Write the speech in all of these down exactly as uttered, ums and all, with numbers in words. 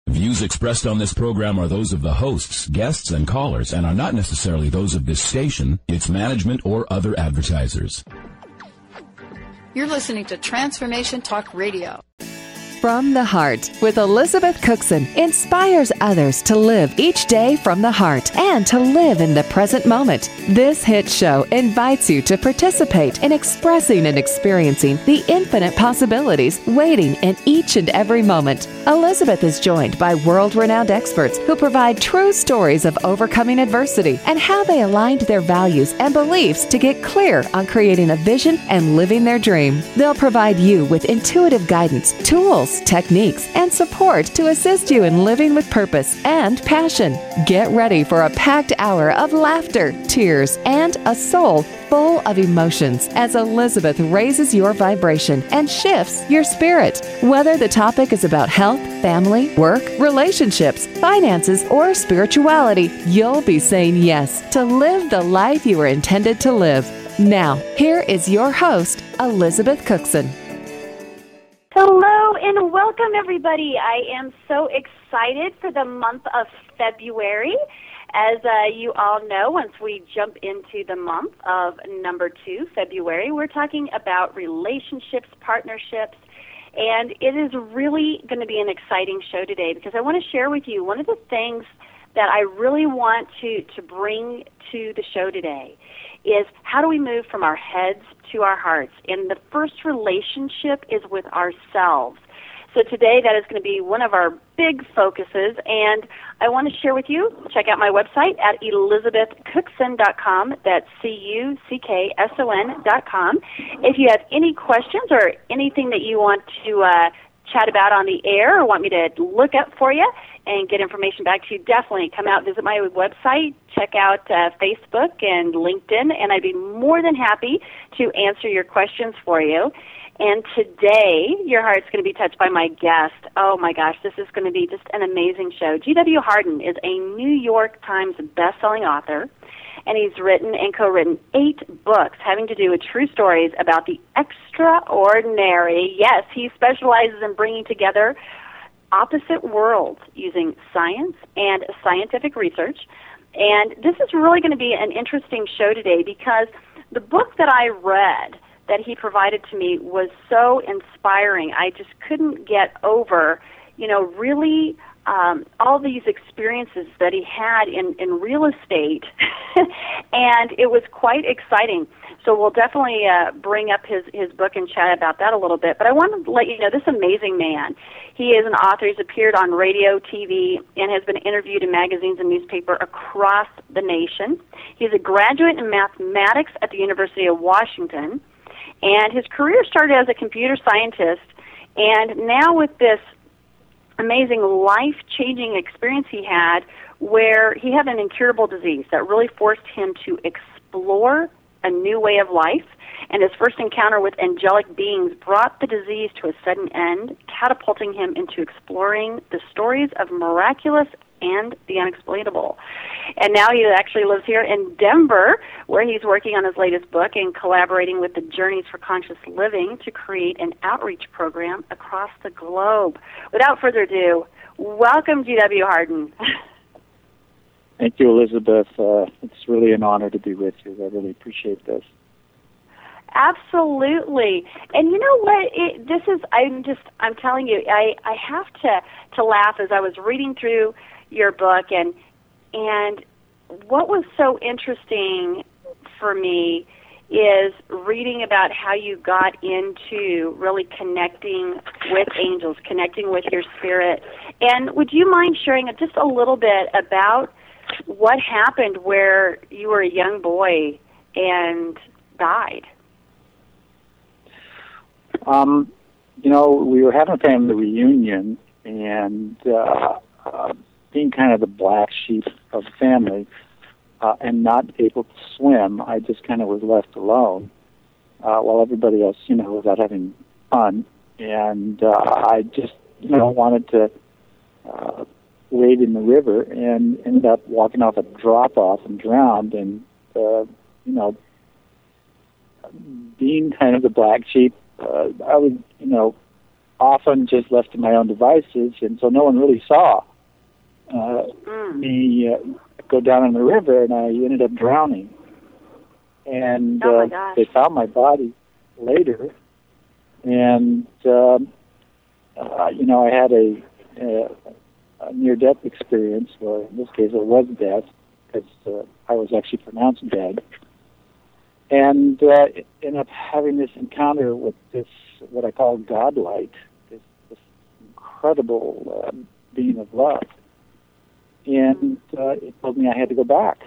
Views expressed on this program are those of the hosts, guests, and callers and are not necessarily those of this station, its management, or other advertisers. You're listening to Transformation Talk Radio. From the Heart with Elizabeth Cookson inspires others to live each day from the heart and to live in the present moment. This hit show invites you to participate in expressing and experiencing the infinite possibilities waiting in each and every moment. Elizabeth is joined by world-renowned experts who provide true stories of overcoming adversity and how they aligned their values and beliefs to get clear on creating a vision and living their dream. They'll provide you with intuitive guidance, tools, techniques, and support to assist you in living with purpose and passion. Get ready for a packed hour of laughter, tears, and a soul full of emotions as Elizabeth raises your vibration and shifts your spirit. Whether the topic is about health, family, work, relationships, finances, or spirituality, you'll be saying yes to live the life you were intended to live. Now, here is your host, Elizabeth Cookson. Hello and welcome, everybody. I am so excited for the month of February. As uh, you all know, once we jump into the month of number two, February, we're talking about relationships, partnerships, and it is really going to be an exciting show today because I want to share with you one of the things that I really want to, to bring to the show today is how do we move from our heads to our hearts? And the first relationship is with ourselves. So today that is going to be one of our big focuses, and I want to share with you, check out my website at elizabeth cookson dot com. That's C U C K S O N dot com. If you have any questions or anything that you want to uh, chat about on the air or want me to look up for you and get information back to you, definitely come out, visit my website, check out uh, Facebook and LinkedIn, and I'd be more than happy to answer your questions for you. And today, your heart's going to be touched by my guest. Oh, my gosh, this is going to be just an amazing show. G W Harden is a New York Times best-selling author, and he's written and co-written eight books having to do with true stories about the extraordinary. Yes, he specializes in bringing together opposite worlds using science and scientific research. And this is really going to be an interesting show today because the book that I read that he provided to me was so inspiring. I just couldn't get over, you know, really um, all these experiences that he had in, in real estate, and it was quite exciting. So we'll definitely uh, bring up his, his book and chat about that a little bit. But I want to let you know this amazing man. He is an author. He's appeared on radio, T V, and has been interviewed in magazines and newspaper across the nation. He's a graduate in mathematics at the University of Washington, and his career started as a computer scientist. And now with this amazing life-changing experience he had where he had an incurable disease that really forced him to explore a new way of life, and his first encounter with angelic beings brought the disease to a sudden end, catapulting him into exploring the stories of miraculous and the unexplainable. And now he actually lives here in Denver, where he's working on his latest book and collaborating with the Journeys for Conscious Living to create an outreach program across the globe. Without further ado, welcome, G W Harden. Thank you, Elizabeth. Uh, it's really an honor to be with you. I really appreciate this. Absolutely. And you know what? It, this is, I'm just, I'm telling you, I, I have to, to laugh as I was reading through your book, and and what was so interesting for me is reading about how you got into really connecting with angels, connecting with your spirit. And would you mind sharing just a little bit about what happened where you were a young boy and died? Um, you know, we were having a family reunion, and uh, uh, being kind of the black sheep of the family uh, and not able to swim, I just kind of was left alone uh, while everybody else, you know, was out having fun. And uh, I just, you know, wanted to uh, wade in the river and ended up walking off a drop-off and drowned. And, uh, you know, being kind of the black sheep, uh, I was, you know, often just left to my own devices, and so no one really saw uh, mm. me uh, go down in the river, and I ended up drowning. And oh uh, my they found my body later, and um, uh, you know, I had a, a, a near-death experience, where in this case it was death, because uh, I was actually pronounced dead. And uh, ended up having this encounter with this, what I call godlight, this, this incredible uh, being of love. And uh, it told me I had to go back.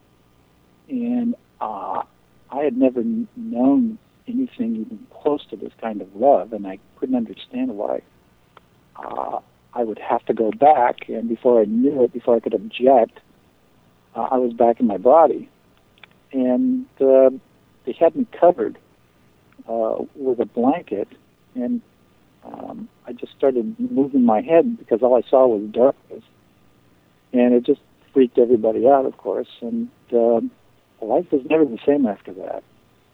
And uh, I had never n- known anything even close to this kind of love, and I couldn't understand why uh, I would have to go back. And before I knew it, before I could object, uh, I was back in my body. And uh, they had me covered uh, with a blanket, and um, I just started moving my head because all I saw was darkness. And it just freaked everybody out, of course, and uh, life was never the same after that.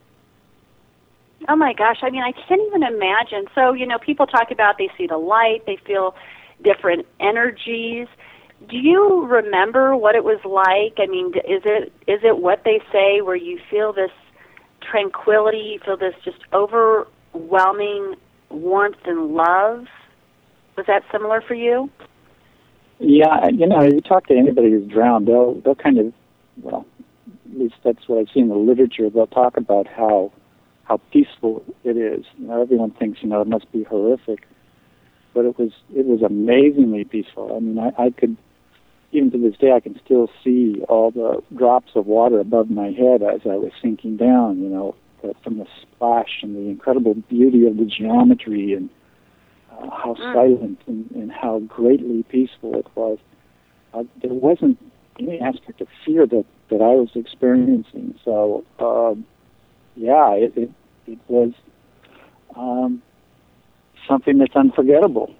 Oh, my gosh. I mean, I can't even imagine. So, you know, people talk about they see the light, they feel different energies. Do you remember what it was like? I mean, is it is it what they say, where you feel this tranquility, you feel this just overwhelming warmth and love? Was that similar for you? Yeah, you know, you talk to anybody who's drowned, they'll they'll kind of, well, at least that's what I've seen in the literature, they'll talk about how how peaceful it is. You know, everyone thinks, you know, it must be horrific, but it was it was amazingly peaceful. I mean, I, I could, even to this day, I can still see all the drops of water above my head as I was sinking down, you know, from the splash and the incredible beauty of the geometry, and uh, how mm. silent and, and how greatly peaceful it was. Uh, there wasn't any aspect of fear that, that I was experiencing. So, um, yeah, it, it, it was um, something that's unforgettable.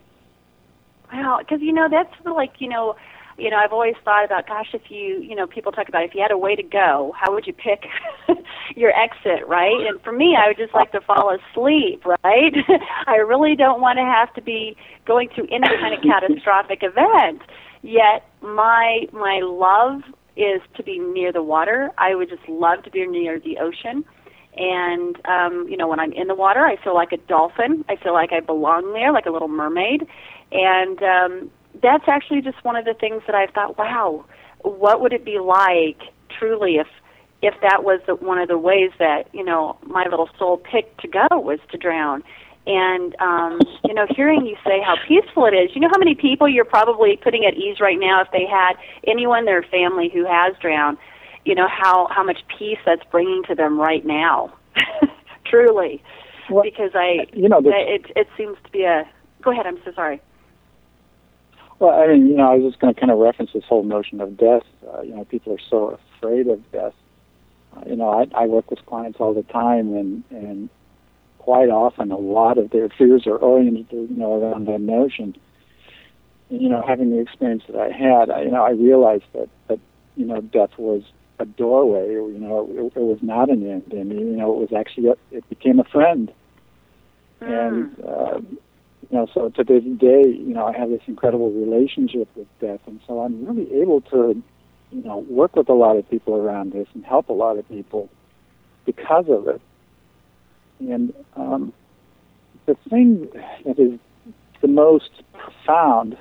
Wow, because, you know, that's like, you know, you know, I've always thought about, gosh, if you, you know, people talk about if you had a way to go, how would you pick your exit, right? And for me, I would just like to fall asleep, right? I really don't want to have to be going through any kind of catastrophic event. Yet my my love is to be near the water. I would just love to be near the ocean. And, um, you know, when I'm in the water, I feel like a dolphin. I feel like I belong there, like a little mermaid. And um, that's actually just one of the things that I thought, wow, what would it be like truly if if that was the, one of the ways that, you know, my little soul picked to go was to drown. And, um, you know, hearing you say how peaceful it is, you know how many people you're probably putting at ease right now if they had anyone in their family who has drowned, you know, how, how much peace that's bringing to them right now, truly. Well, because I, you know, it, it seems to be a, go ahead, I'm so sorry. Well, I mean, you know, I was just going to kind of reference this whole notion of death. Uh, you know, people are so afraid of death. Uh, you know, I, I work with clients all the time, and, and quite often a lot of their fears are oriented, you know, around that notion. And, you know, having the experience that I had, I, you know, I realized that, that, you know, death was a doorway. You know, it, it was not an end, and you know, it was actually a, it became a friend. Mm. And uh, you know, so to this day, you know, I have this incredible relationship with death, and so I'm really able to, you know, work with a lot of people around this and help a lot of people because of it. And um, the thing that is the most profound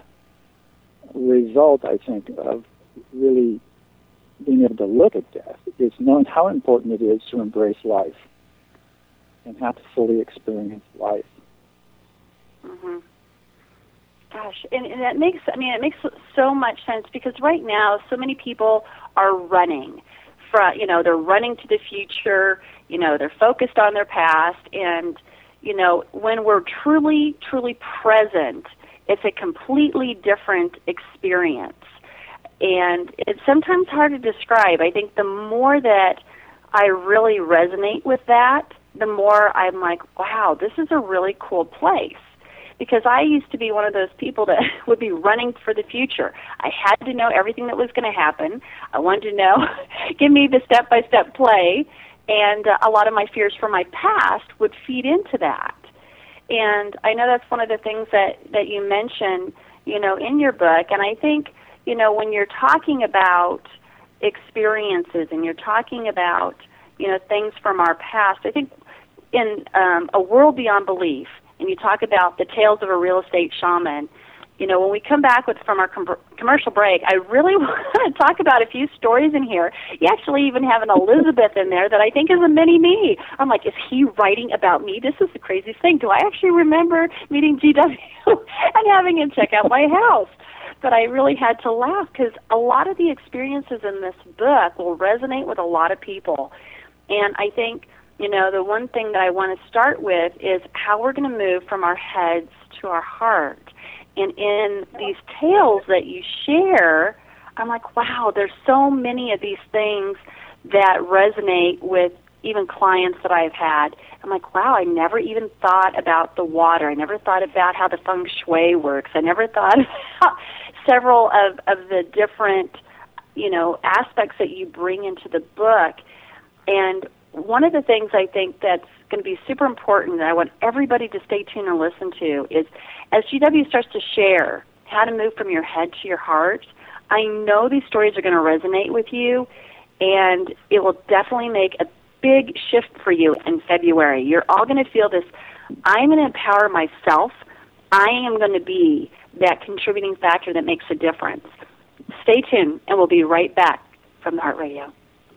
result, I think, of really being able to look at death is knowing how important it is to embrace life and how to fully experience life. Mm-hmm. Gosh, and, and that makes, I mean, it makes so much sense because right now so many people are running. From, you know, they're running to the future, you know, they're focused on their past, and, you know, when we're truly, truly present, it's a completely different experience. And it's sometimes hard to describe. I think the more that I really resonate with that, the more I'm like, wow, this is a really cool place. Because I used to be one of those people that would be running for the future. I had to know everything that was going to happen. I wanted to know, give me the step-by-step play, and uh, a lot of my fears from my past would feed into that. And I know that's one of the things that, that you mentioned, you know, in your book. And I think, you know, when you're talking about experiences and you're talking about, you know, things from our past, I think in um, A World Beyond Belief, and you talk about the tales of a real estate shaman, you know, when we come back with from our com- commercial break, I really want to talk about a few stories in here. You actually even have an Elizabeth in there that I think is a mini me. I'm like, is he writing about me? This is the craziest thing. Do I actually remember meeting G W and having him check out my house? But I really had to laugh because a lot of the experiences in this book will resonate with a lot of people. And I think, you know, the one thing that I want to start with is how we're going to move from our heads to our heart. And in these tales that you share, I'm like, wow, there's so many of these things that resonate with even clients that I've had. I'm like, wow, I never even thought about the water. I never thought about how the feng shui works. I never thought about several of, of the different, you know, aspects that you bring into the book. And one of the things I think that's going to be super important that I want everybody to stay tuned and listen to is as G W starts to share how to move from your head to your heart, I know these stories are going to resonate with you, and it will definitely make a big shift for you in February. You're all going to feel this, I'm going to empower myself. I am going to be that contributing factor that makes a difference. Stay tuned, and we'll be right back from the Heart Radio.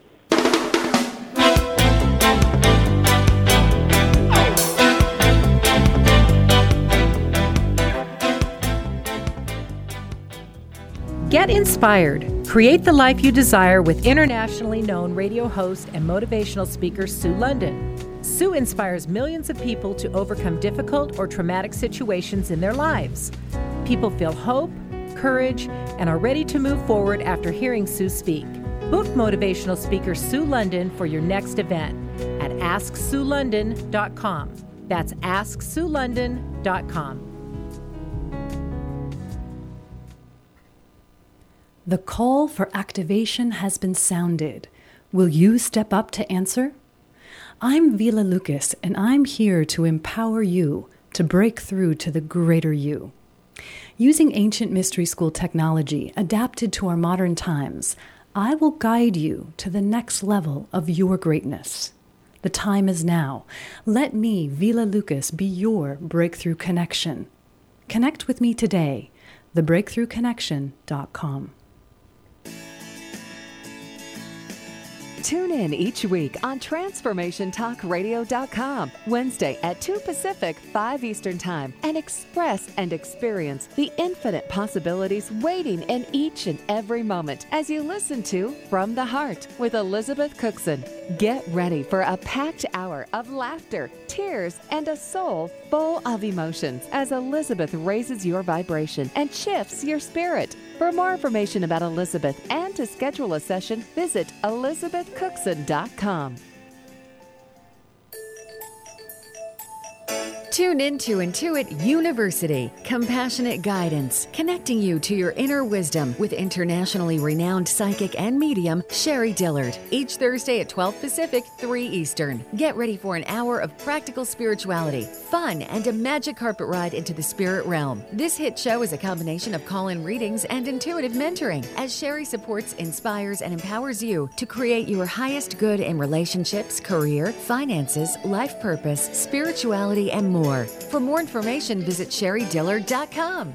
Get inspired. Create the life you desire with internationally known radio host and motivational speaker Sue London. Sue inspires millions of people to overcome difficult or traumatic situations in their lives. People feel hope, courage, and are ready to move forward after hearing Sue speak. Book motivational speaker Sue London for your next event at ask sue london dot com. That's ask sue london dot com. The call for activation has been sounded. Will you step up to answer? I'm Vila Lucas, and I'm here to empower you to break through to the greater you. Using ancient mystery school technology adapted to our modern times, I will guide you to the next level of your greatness. The time is now. Let me, Vila Lucas, be your breakthrough connection. Connect with me today, the breakthrough connection dot com. Tune in each week on transformation talk radio dot com, Wednesday at two Pacific, five Eastern Time, and express and experience the infinite possibilities waiting in each and every moment as you listen to From the Heart with Elizabeth Cookson. Get ready for a packed hour of laughter, tears, and a soul full of emotions as Elizabeth raises your vibration and shifts your spirit. For more information about Elizabeth and to schedule a session, visit elizabeth cookson dot com. Tune into Intuit University, compassionate guidance, connecting you to your inner wisdom with internationally renowned psychic and medium Sherry Dillard. Each Thursday at twelve Pacific, three Eastern. Get ready for an hour of practical spirituality, fun, and a magic carpet ride into the spirit realm. This hit show is a combination of call-in readings and intuitive mentoring, as Sherry supports, inspires, and empowers you to create your highest good in relationships, career, finances, life purpose, spirituality, and more. For more information, visit sherry dillard dot com.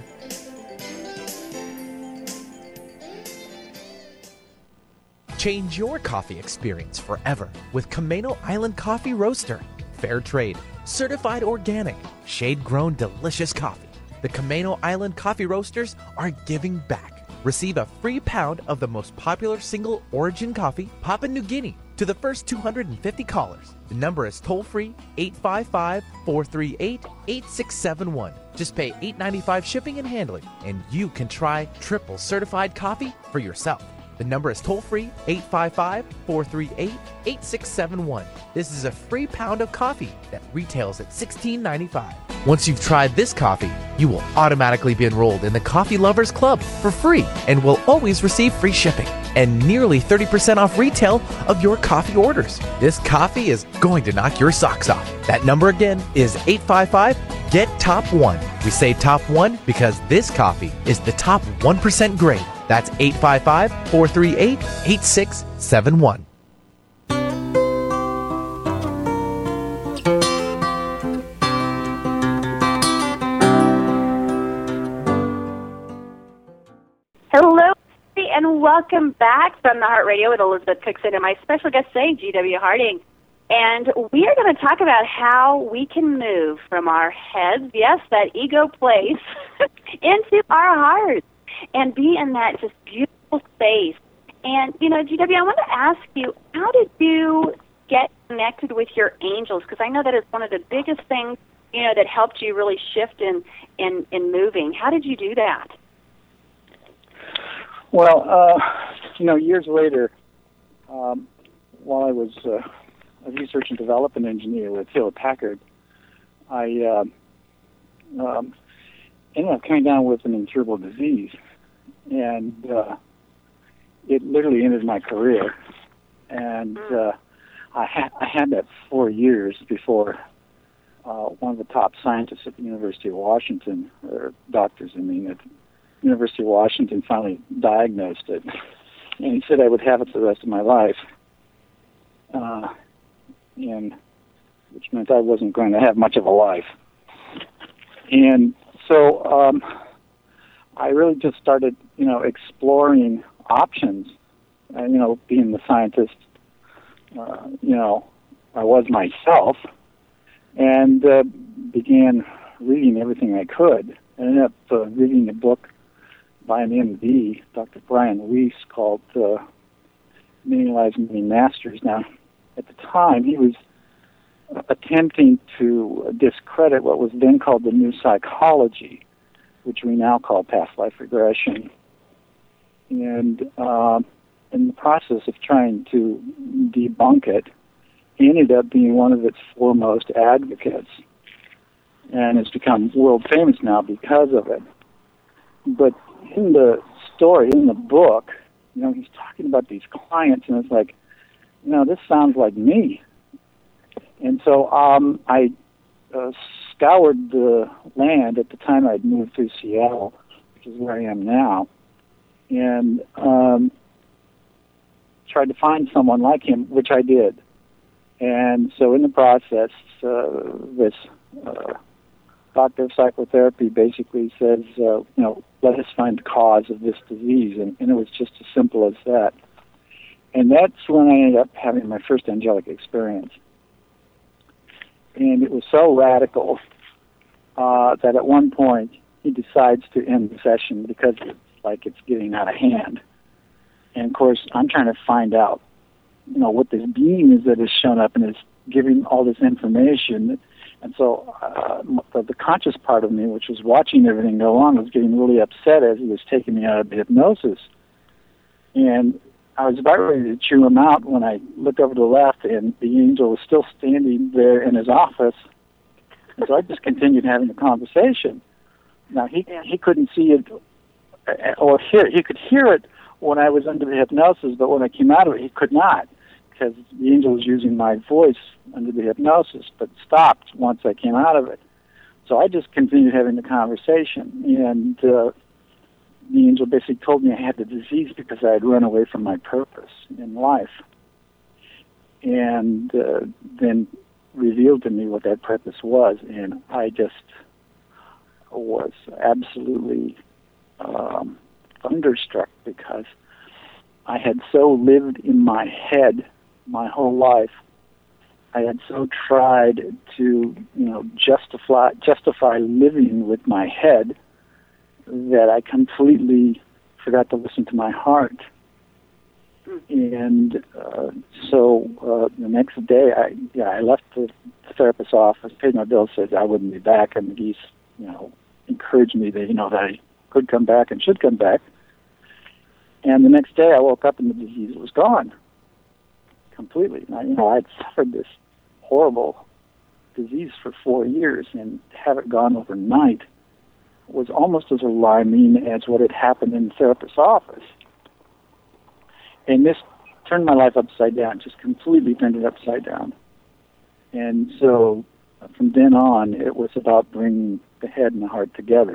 Change your coffee experience forever with Camano Island Coffee Roaster. Fair trade, certified organic, shade-grown delicious coffee. The Camano Island Coffee Roasters are giving back. Receive a free pound of the most popular single origin coffee, Papua New Guinea, to the first two hundred fifty callers. The number is toll-free eight five five, four three eight, eight six seven one. Just pay eight dollars and ninety-five cents shipping and handling, and you can try triple certified coffee for yourself. The number is toll-free eight five five, four three eight, eight six seven one. This is a free pound of coffee that retails at sixteen ninety-five. Once you've tried this coffee, you will automatically be enrolled in the Coffee Lovers Club for free and will always receive free shipping and nearly thirty percent off retail of your coffee orders. This coffee is going to knock your socks off. That number again is eight five five, Get Top One. We say Top One because this coffee is the top one percent grade. That's eight five five, four three eight, eight six seven one. Hello, and welcome back from the Heart Radio with Elizabeth Cookson and my special guest today, G W. Harding. And we are going to talk about how we can move from our heads, yes, that ego place, into our hearts and be in that just beautiful space. And, you know, G W, I want to ask you, how did you get connected with your angels? Because I know that is one of the biggest things, you know, that helped you really shift in, in, in moving. How did you do that? Well, uh, you know, years later, um, while I was uh, a research and development engineer with Hewlett Packard, I uh, um, ended up coming down with an incurable disease, and uh, it literally ended my career. And uh, I, ha- I had that four years before uh, one of the top scientists at the University of Washington, or doctors, I mean, at the University of Washington, finally diagnosed it. And he said I would have it for the rest of my life. Uh, and which meant I wasn't going to have much of a life. And so um, I really just started, you know, exploring options. Uh, you know, being the scientist, uh, you know, I was myself, and uh, began reading everything I could. I ended up uh, reading a book by an M D, Doctor Brian Weiss, called uh, Many Lives, Many Masters. Now, at the time, he was attempting to discredit what was then called the New Psychology, which we now call past life regression. And uh, in the process of trying to debunk it, he ended up being one of its foremost advocates, and has become world famous now because of it. But in the story, in the book, you know, he's talking about these clients, and it's like, you know, this sounds like me. And so um, I uh, scoured the land. At the time I'd moved to Seattle, which is where I am now, and um, tried to find someone like him, which I did. And so in the process, uh, this uh, doctor of psychotherapy basically says, uh, you know, let us find the cause of this disease. And, and it was just as simple as that. And that's when I ended up having my first angelic experience. And it was so radical uh, that at one point he decides to end the session because it's like it's getting out of hand. And of course, I'm trying to find out, you know, what this being is that has shown up and is giving all this information. And so uh, the, the conscious part of me, which was watching everything go on, was getting really upset as he was taking me out of the hypnosis. And I was about ready to chew him out when I looked over to the left, and the angel was still standing there in his office. And so I just continued having the conversation. Now, he yeah. he couldn't see it or hear it. He could hear it when I was under the hypnosis, but when I came out of it, he could not, because the angel was using my voice under the hypnosis, but stopped once I came out of it. So I just continued having the conversation, and uh, the angel basically told me I had the disease because I had run away from my purpose in life, and uh, then revealed to me what that purpose was, and I just was absolutely um, thunderstruck because I had so lived in my head my whole life. I had so tried to, you know, justify justify living with my head that I completely forgot to listen to my heart. And uh, so uh, the next day, I yeah, I left the therapist's office, paid my bill, said I wouldn't be back, and he's, you know, encouraged me that, you know, that I could come back and should come back. And the next day, I woke up and the disease was gone completely. And I, you know, I'd suffered this horrible disease for four years, and to have it gone overnight was almost as alarming as what had happened in the therapist's office. And this turned my life upside down, just completely turned it upside down. And so from then on, it was about bringing the head and the heart together.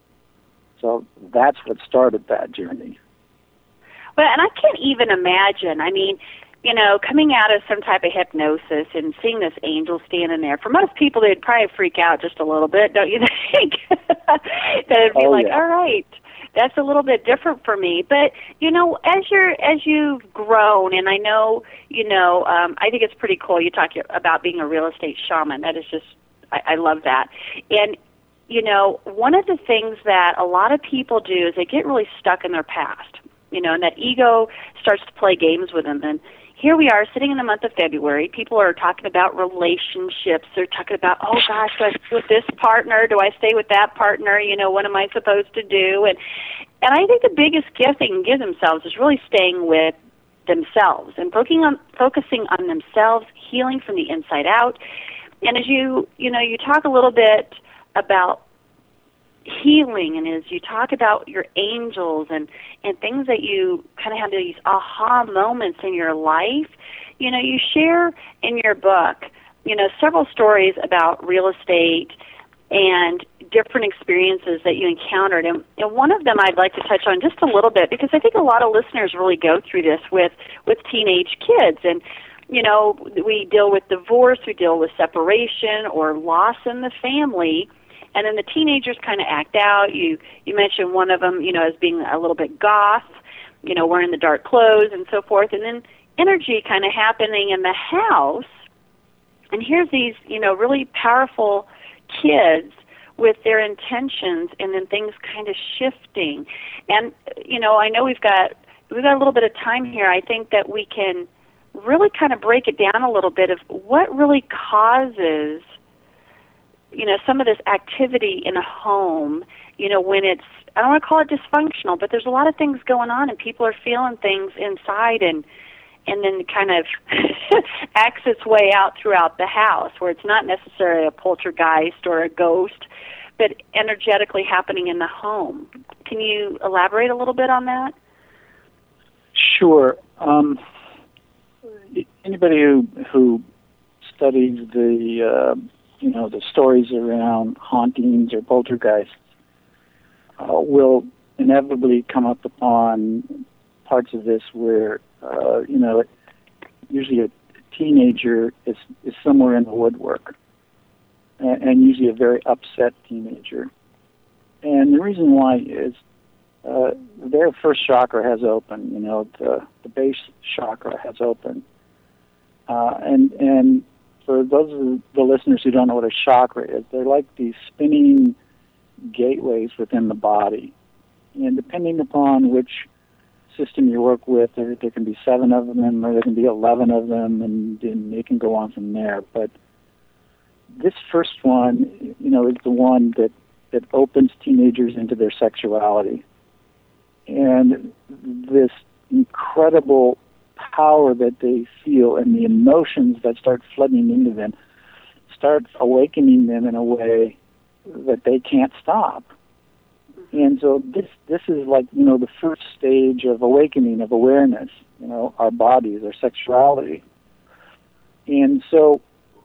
So that's what started that journey. Well, and I can't even imagine, I mean, you know, coming out of some type of hypnosis and seeing this angel standing there, for most people, they'd probably freak out just a little bit, don't you think? They'd be oh, like, yeah. all right, that's a little bit different for me. But, you know, as you're, as you've grown, and I know, you know, um, I think it's pretty cool. You talk about being a real estate shaman. That is just, I, I love that. And, you know, one of the things that a lot of people do is they get really stuck in their past, you know, and that ego starts to play games with them. And here we are sitting in the month of February. People are talking about relationships. They're talking about, oh, gosh, do I stay with this partner? Do I stay with that partner? You know, what am I supposed to do? And and I think the biggest gift they can give themselves is really staying with themselves and focusing on, focusing on themselves, healing from the inside out. And as you, you know, you talk a little bit about healing, and as you talk about your angels and, and things that you kind of have these aha moments in your life, you know, you share in your book, you know, several stories about real estate and different experiences that you encountered. And, and one of them I'd like to touch on just a little bit, because I think a lot of listeners really go through this with, with teenage kids. And, you know, we deal with divorce, we deal with separation or loss in the family. And then the teenagers kind of act out. You you mentioned one of them, you know, as being a little bit goth, you know, wearing the dark clothes and so forth. And then energy kind of happening in the house. And here's these, you know, really powerful kids with their intentions, and then things kind of shifting. And, you know, I know we've got we've got a little bit of time here. I think that we can really kind of break it down a little bit of what really causes, you know, some of this activity in a home, you know, when it's, I don't want to call it dysfunctional, but there's a lot of things going on and people are feeling things inside, and and then kind of acts its way out throughout the house, where it's not necessarily a poltergeist or a ghost, but energetically happening in the home. Can you elaborate a little bit on that? Sure. Um, anybody who, who studies the... Uh, you know, the stories around hauntings or poltergeists uh, will inevitably come up upon parts of this where, uh, you know, usually a teenager is, is somewhere in the woodwork, and, and usually a very upset teenager. And the reason why is uh, their first chakra has opened, you know, the, the base chakra has opened. Uh, and, and for those of the listeners who don't know what a chakra is, they're like these spinning gateways within the body. And depending upon which system you work with, there, there can be seven of them, or there can be eleven of them, and, and it can go on from there. But this first one, you know, is the one that, that opens teenagers into their sexuality. And this incredible power that they feel and the emotions that start flooding into them start awakening them in a way that they can't stop. And so this this is like, you know, the first stage of awakening, of awareness, you know, our bodies, our sexuality. And so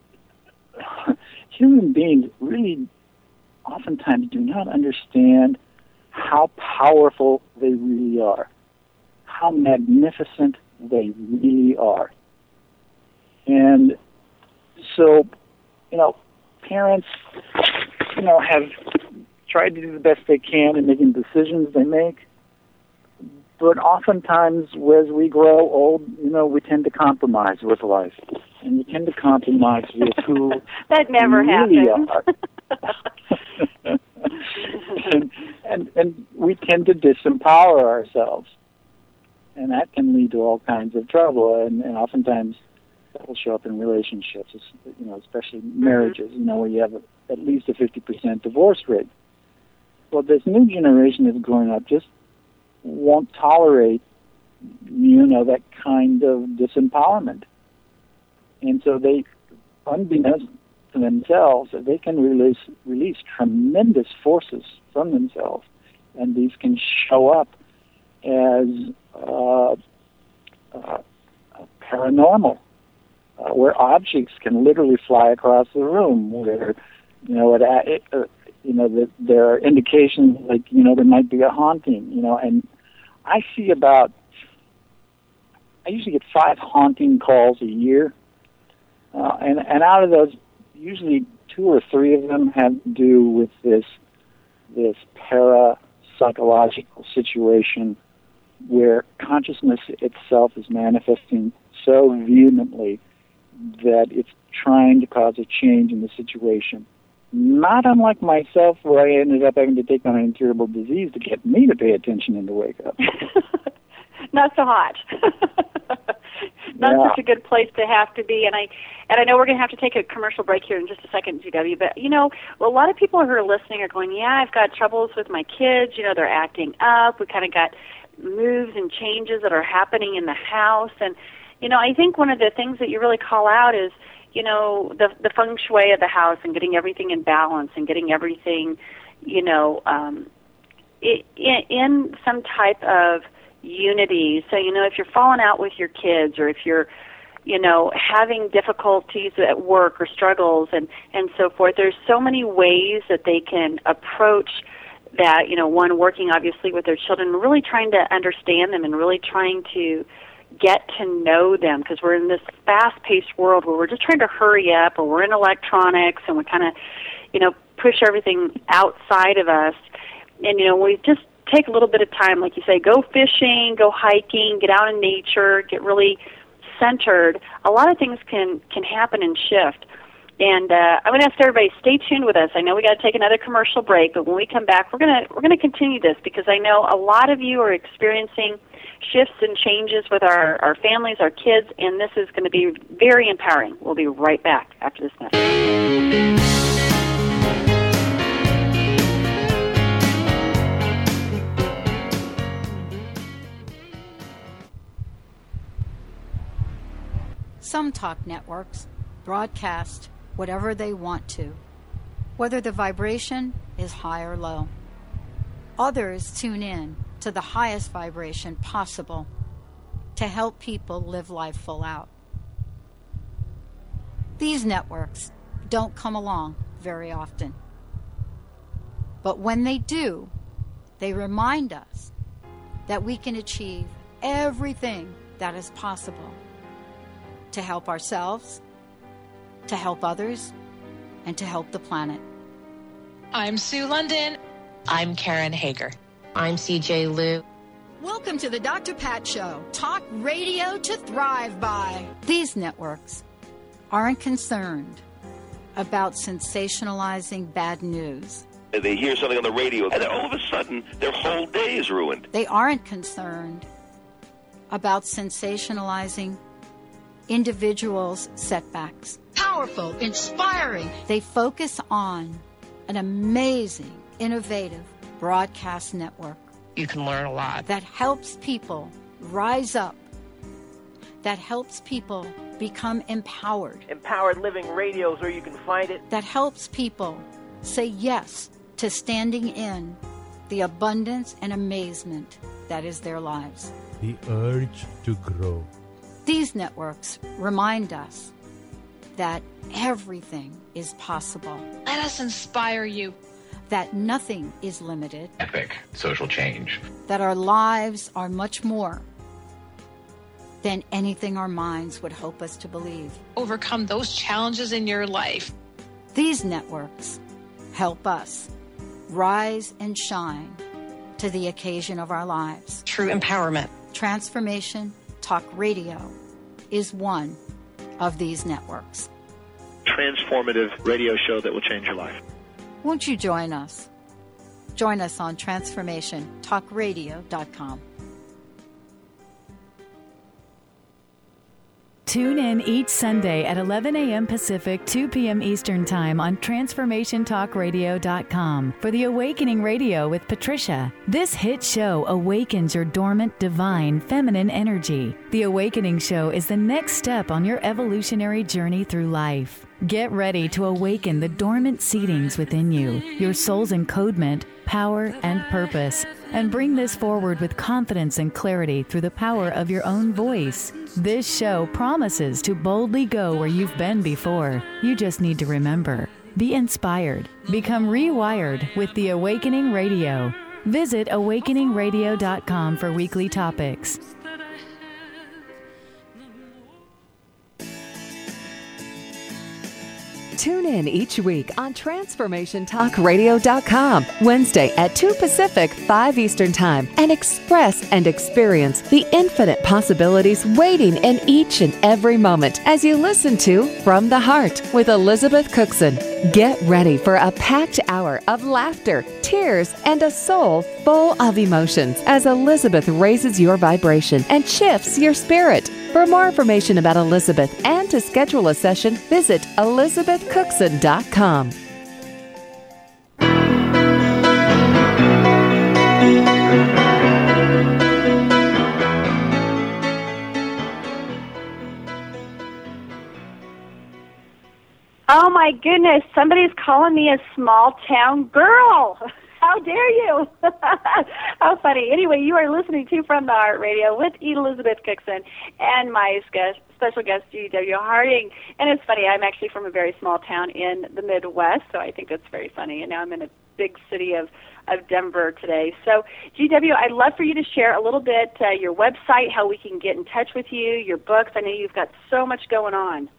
human beings really oftentimes do not understand how powerful they really are, how magnificent they really are. And so, you know, parents, you know, have tried to do the best they can in making decisions they make, but oftentimes as we grow old, you know, we tend to compromise with life, and we tend to compromise with who that never we really happens. are. and, and, and we tend to disempower ourselves. And that can lead to all kinds of trouble, and, and oftentimes that will show up in relationships, you know, especially marriages, you know, where you have a, at least a fifty percent divorce rate. Well, this new generation that's growing up just won't tolerate, you know, that kind of disempowerment. And so they, unbeknownst to themselves, they can release, release tremendous forces from themselves, and these can show up as uh, uh, paranormal, uh, where objects can literally fly across the room, where, you know, it, it uh, you know, that there are indications like, you know, there might be a haunting, you know, and I see about, I usually get five haunting calls a year, uh, and, and out of those, usually two or three of them have to do with this, this parapsychological situation where consciousness itself is manifesting so vehemently that it's trying to cause a change in the situation. Not unlike myself, where I ended up having to take on an incurable disease to get me to pay attention and to wake up. Not so hot. Not Yeah. such a good place to have to be. And I and I know we're going to have to take a commercial break here in just a second, G W. But, you know, a lot of people who are listening are going, yeah, I've got troubles with my kids. You know, they're acting up. We kind of got moves and changes that are happening in the house. And, you know, I think one of the things that you really call out is, you know, the the feng shui of the house and getting everything in balance and getting everything, you know, um, in, in some type of unity. So, you know, if you're falling out with your kids, or if you're, you know, having difficulties at work or struggles and, and so forth, there's so many ways that they can approach that, you know, one, working obviously with their children, really trying to understand them and really trying to get to know them, because we're in this fast-paced world where we're just trying to hurry up, or we're in electronics and we kind of, you know, push everything outside of us. And, you know, we just take a little bit of time, like you say, go fishing, go hiking, get out in nature, get really centered. A lot of things can, can happen and shift. And uh, I'm going to ask everybody, stay tuned with us. I know we got to take another commercial break, but when we come back, we're going to we're going to continue this, because I know a lot of you are experiencing shifts and changes with our, our families, our kids, and this is going to be very empowering. We'll be right back after this message. Some talk networks broadcast whatever they want to, whether the vibration is high or low. Others tune in to the highest vibration possible to help people live life full out. These networks don't come along very often, but when they do, they remind us that we can achieve everything that is possible to help ourselves, to help others, and to help the planet. I'm Sue London. I'm Karen Hager. I'm C J Liu. Welcome to the Doctor Pat Show, talk radio to thrive by. These networks aren't concerned about sensationalizing bad news. They hear something on the radio, and then all of a sudden, their whole day is ruined. They aren't concerned about sensationalizing individuals' setbacks. Powerful, inspiring. They focus on an amazing, innovative broadcast network. You can learn a lot. That helps people rise up. That helps people become empowered. Empowered Living Radio is where you can find it. That helps people say yes to standing in the abundance and amazement that is their lives. The urge to grow. These networks remind us that everything is possible. Let us inspire you. That nothing is limited. Epic social change. That our lives are much more than anything our minds would hope us to believe. Overcome those challenges in your life. These networks help us rise and shine to the occasion of our lives. True empowerment. Transformation Talk Radio is one of these networks. Transformative radio show that will change your life. Won't you join us? Join us on transformation talk radio dot com. Tune in each Sunday at eleven a.m. Pacific, two p.m. Eastern Time on transformation talk radio dot com for The Awakening Radio with Patricia. This hit show awakens your dormant, divine, feminine energy. The Awakening Show is the next step on your evolutionary journey through life. Get ready to awaken the dormant seedings within you, your soul's encodement, power, and purpose, and bring this forward with confidence and clarity through the power of your own voice. This show promises to boldly go where you've been before. You just need to remember. Be inspired. Become rewired with the Awakening Radio. Visit awakening radio dot com for weekly topics. Tune in each week on transformation talk radio dot com, Wednesday at two Pacific, five Eastern Time, and express and experience the infinite possibilities waiting in each and every moment as you listen to From the Heart with Elizabeth Cookson. Get ready for a packed hour of laughter, tears, and a soul full of emotions as Elizabeth raises your vibration and shifts your spirit. For more information about Elizabeth and to schedule a session, visit elizabeth cookson dot com. Oh my goodness, somebody's calling me a small town girl. How dare you? How funny. Anyway, you are listening to From the Heart Radio with Elizabeth Cookson and my guest, special guest, G W Harding. And it's funny, I'm actually from a very small town in the Midwest, so I think that's very funny. And now I'm in a big city of, of Denver today. So, G W, I'd love for you to share a little bit uh, your website, how we can get in touch with you, your books. I know you've got so much going on.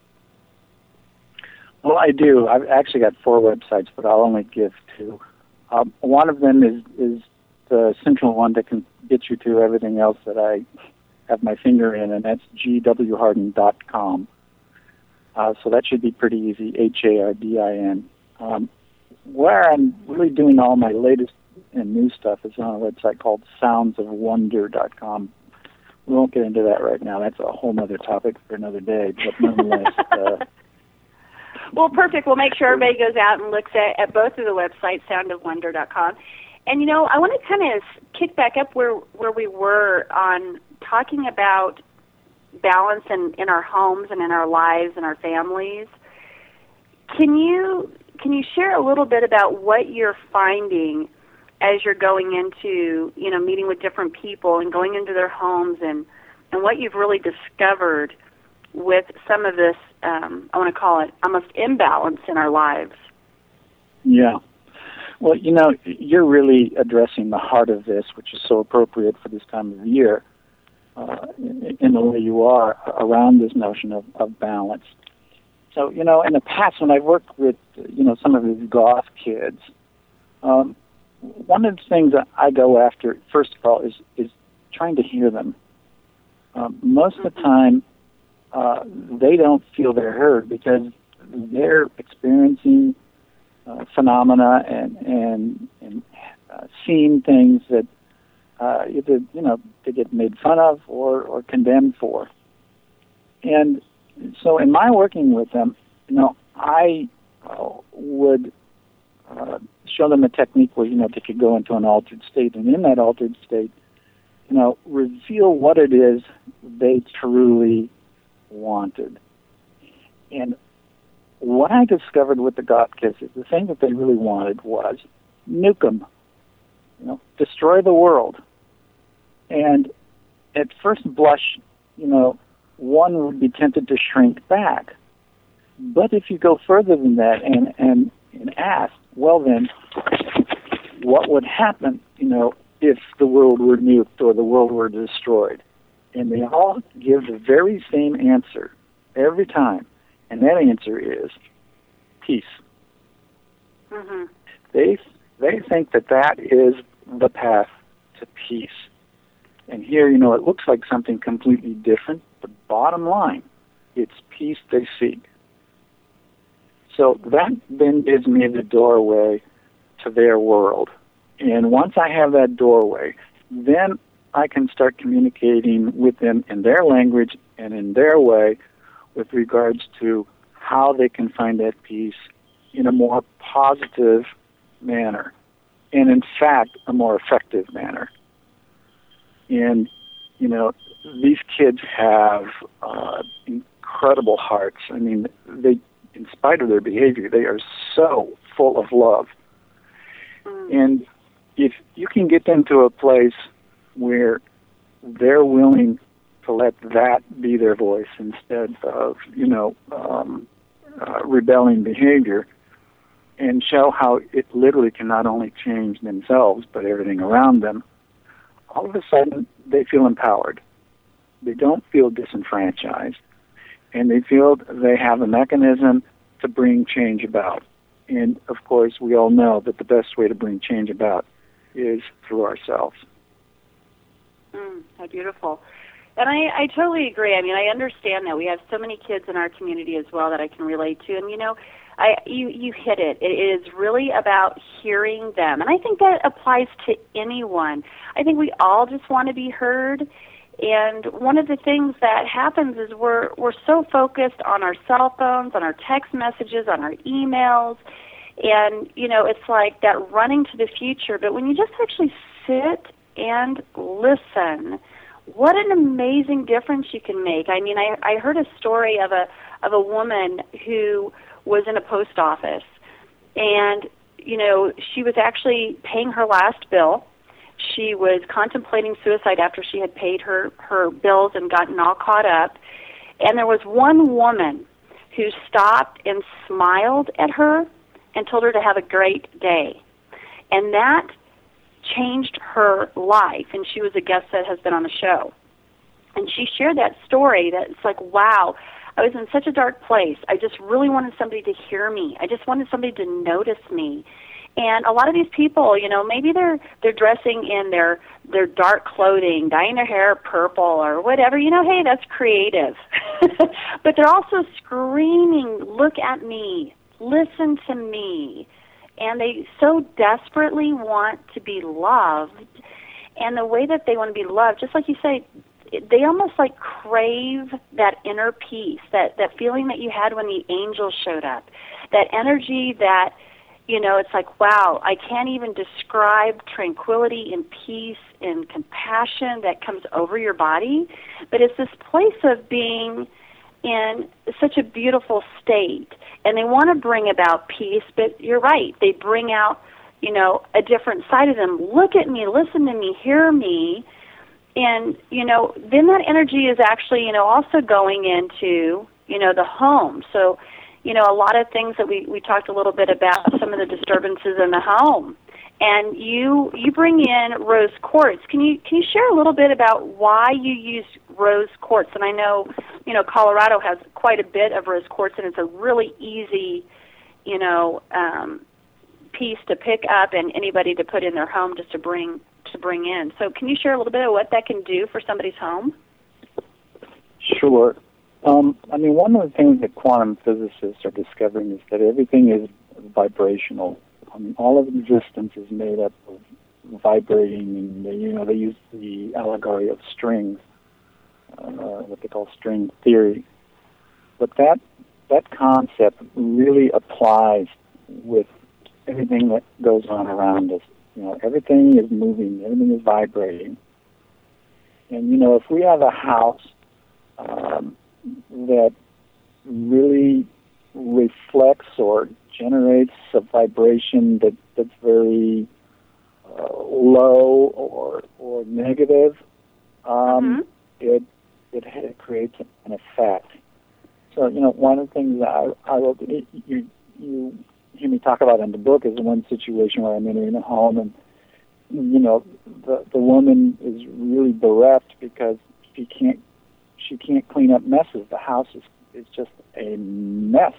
Well, I do. I've actually got four websites, but I'll only give two. Um, one of them is, is the central one that can get you to everything else that I have my finger in, and that's g w hardin dot com. Uh, so that should be pretty easy, H A R D I N. Um, where I'm really doing all my latest and new stuff is on a website called sounds of wonder dot com. We won't get into that right now. That's a whole other topic for another day, but nonetheless... uh, Well, perfect. We'll make sure everybody goes out and looks at, at both of the websites, sound of wonder dot com. And, you know, I want to kind of kick back up where, where we were on talking about balance in, in our homes and in our lives and our families. Can you can you share a little bit about what you're finding as you're going into, you know, meeting with different people and going into their homes and, and what you've really discovered with some of this, um, I want to call it almost imbalance in our lives? Yeah. Well, you know, you're really addressing the heart of this, which is so appropriate for this time of the year, uh, in, in the way you are around this notion of, of balance. So, you know, in the past when I've worked with, you know, some of these goth kids, um, one of the things that I go after, first of all, is, is trying to hear them. Um, most of the time, Uh, they don't feel they're heard because they're experiencing uh, phenomena and and, and uh, seeing things that uh, either you know they get made fun of or, or condemned for. And so, in my working with them, you know, I uh, would uh, show them a technique where you know they could go into an altered state, and in that altered state, you know, reveal what it is they truly wanted. And what I discovered with the goth kids is the thing that they really wanted was nuke them, you know, destroy the world. And at first blush, you know, one would be tempted to shrink back. But if you go further than that and, and, and ask, well then, what would happen, you know, if the world were nuked or the world were destroyed? And they all give the very same answer every time, and that answer is peace. Mm-hmm. They they think that that is the path to peace. And here, you know, it looks like something completely different, but bottom line, it's peace they seek. So that then gives me the doorway to their world. And once I have that doorway, then I can start communicating with them in their language and in their way with regards to how they can find that peace in a more positive manner, and in fact, a more effective manner. And, you know, these kids have uh, incredible hearts. I mean, they, in spite of their behavior, they are so full of love. Mm. And if you can get them to a place where they're willing to let that be their voice instead of, you know, um, uh, rebelling behavior, and show how it literally can not only change themselves but everything around them, all of a sudden they feel empowered. They don't feel disenfranchised, and they feel they have a mechanism to bring change about. And, of course, we all know that the best way to bring change about is through ourselves. Mm, how beautiful. And I, I totally agree. I mean, I understand that. We have so many kids in our community as well that I can relate to. And, you know, I you, you hit it. It is really about hearing them. And I think that applies to anyone. I think we all just want to be heard. And one of the things that happens is we're we're so focused on our cell phones, on our text messages, on our emails, and, you know, it's like that running to the future. But when you just actually sit and listen, what an amazing difference you can make. I mean, I, I heard a story of a of a woman who was in a post office, and, you know, she was actually paying her last bill. She was contemplating suicide after she had paid her, her bills and gotten all caught up. And there was one woman who stopped and smiled at her and told her to have a great day. And that changed her life. And she was a guest that has been on the show. And she shared that story that it's like, wow, I was in such a dark place. I just really wanted somebody to hear me. I just wanted somebody to notice me. And a lot of these people, you know, maybe they're they're dressing in their their dark clothing, dyeing their hair purple or whatever. You know, hey, that's creative. But they're also screaming, look at me, listen to me. And they so desperately want to be loved. And the way that they want to be loved, just like you say, they almost like crave that inner peace, that, that feeling that you had when the angels showed up, that energy that, you know, it's like, wow, I can't even describe tranquility and peace and compassion that comes over your body. But it's this place of being in such a beautiful state. And they want to bring about peace, but you're right. They bring out, you know, a different side of them. Look at me, listen to me, hear me. And, you know, then that energy is actually, you know, also going into, you know, the home. So, you know, a lot of things that we, we talked a little bit about, some of the disturbances in the home. And you you bring in rose quartz. Can you can you share a little bit about why you use rose quartz? And I know, you know, Colorado has quite a bit of rose quartz, and it's a really easy, you know, um, piece to pick up and anybody to put in their home just to bring to bring in. So can you share a little bit of what that can do for somebody's home? Sure. Um, I mean, one of the things that quantum physicists are discovering is that everything is vibrational. I mean, all of existence is made up of vibrating, and they, you know, they use the allegory of strings, uh, what they call string theory. But that that concept really applies with everything that goes on around us. You know, everything is moving, everything is vibrating. And, you know, if we have a house um, that really reflects or generates a vibration that, that's very uh, low or or negative, um, mm-hmm. it, it it creates an effect. So, you know, one of the things that I, I will, you, you hear me talk about in the book is one situation where I'm entering a home and, you know, the the woman is really bereft because she can't she can't clean up messes. The house is is just a mess,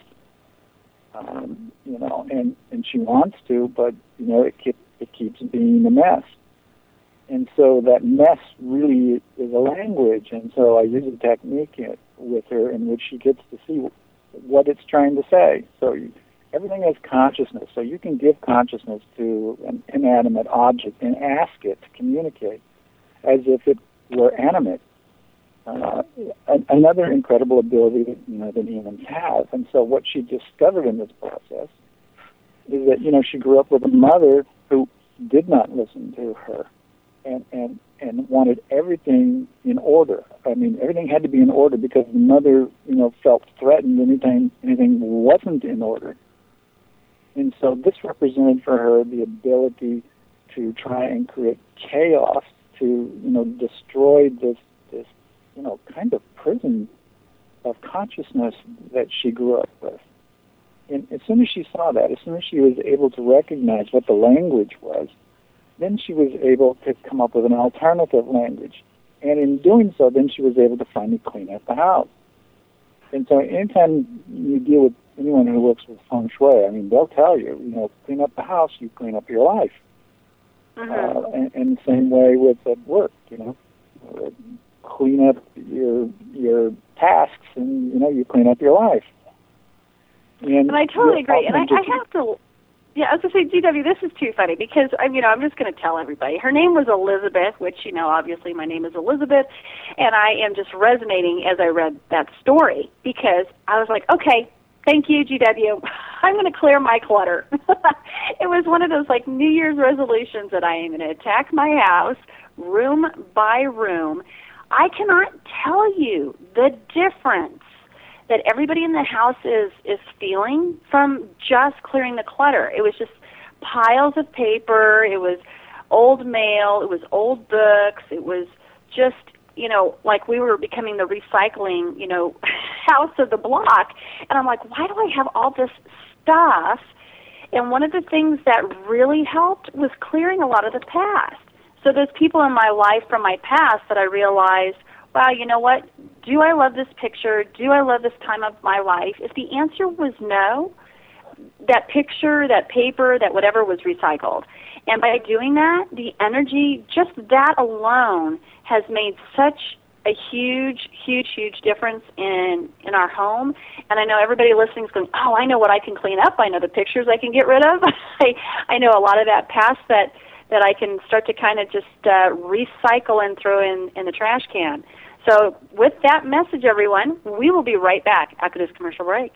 um, you know, and, and she wants to, but you know it keep, it keeps being a mess, and so that mess really is a language. And so I use a technique with her in which she gets to see what it's trying to say. So you, everything is consciousness. So you can give consciousness to an inanimate object and ask it to communicate as if it were animate. Uh, another incredible ability that, you know, that humans have. And so what she discovered in this process is that, you know, she grew up with a mother who did not listen to her and, and, and wanted everything in order. I mean, everything had to be in order because the mother, you know, felt threatened anytime anything wasn't in order. And so this represented for her the ability to try and create chaos, to, you know, destroy this, this, you know, kind of prison of consciousness that she grew up with. And as soon as she saw that, as soon as she was able to recognize what the language was, then she was able to come up with an alternative language. And in doing so, then she was able to finally clean up the house. And so anytime you deal with anyone who works with feng shui, I mean, they'll tell you, you know, clean up the house, you clean up your life. Mm-hmm. Uh, and, and the same way with at work, you know, uh, clean up your your tasks, and, you know, you clean up your life. And, and I totally agree. And I, I have to, yeah, I was going to say, G W, this is too funny because, I'm, you know, I'm just going to tell everybody. Her name was Elizabeth, which, you know, obviously my name is Elizabeth, and I am just resonating as I read that story because I was like, okay, thank you, G W. I'm going to clear my clutter. It was one of those, like, New Year's resolutions that I am going to attack my house room by room. I cannot tell you the difference that everybody in the house is, is feeling from just clearing the clutter. It was just piles of paper. It was old mail. It was old books. It was just, you know, like we were becoming the recycling, you know, house of the block. And I'm like, why do I have all this stuff? And one of the things that really helped was clearing a lot of the past. So there's people in my life from my past that I realized, wow, you know what? Do I love this picture? Do I love this time of my life? If the answer was no, that picture, that paper, that whatever was recycled. And by doing that, the energy, just that alone, has made such a huge, huge, huge difference in, in our home. And I know everybody listening is going, oh, I know what I can clean up. I know the pictures I can get rid of. I, I know a lot of that past that, that I can start to kind of just uh, recycle and throw in, in the trash can. So with that message, everyone, we will be right back after this commercial break.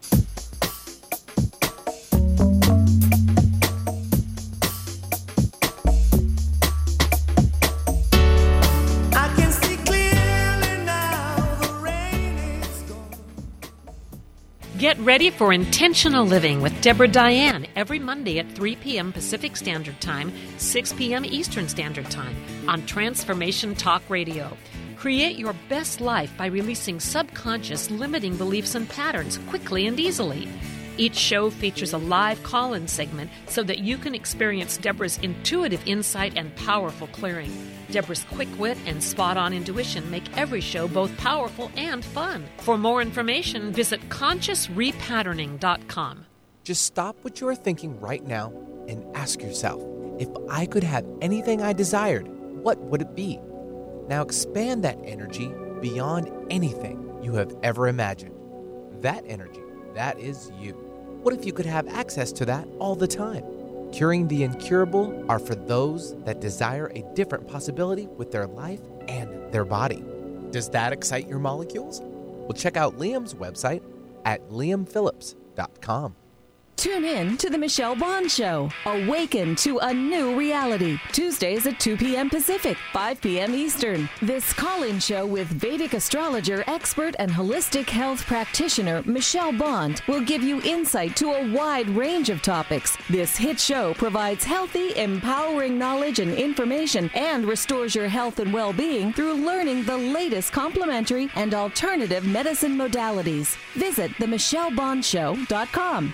Get ready for intentional living with Deborah Diane every Monday at three p.m. Pacific Standard Time, six p.m. Eastern Standard Time on Transformation Talk Radio. Create your best life by releasing subconscious limiting beliefs and patterns quickly and easily. Each show features a live call-in segment so that you can experience Deborah's intuitive insight and powerful clearing. Deborah's quick wit and spot-on intuition make every show both powerful and fun. For more information, visit conscious repatterning dot com. Just stop what you are thinking right now and ask yourself, if I could have anything I desired, what would it be? Now expand that energy beyond anything you have ever imagined. That energy, that is you. What if you could have access to that all the time? Curing the incurable are for those that desire a different possibility with their life and their body. Does that excite your molecules? Well, check out Liam's website at liam phillips dot com. Tune in to The Michelle Bond Show. Awaken to a new reality. Tuesdays at two p.m. Pacific, five p.m. Eastern. This call-in show with Vedic astrologer, expert, and holistic health practitioner Michelle Bond will give you insight to a wide range of topics. This hit show provides healthy, empowering knowledge and information and restores your health and well-being through learning the latest complementary and alternative medicine modalities. Visit the michelle bond show dot com.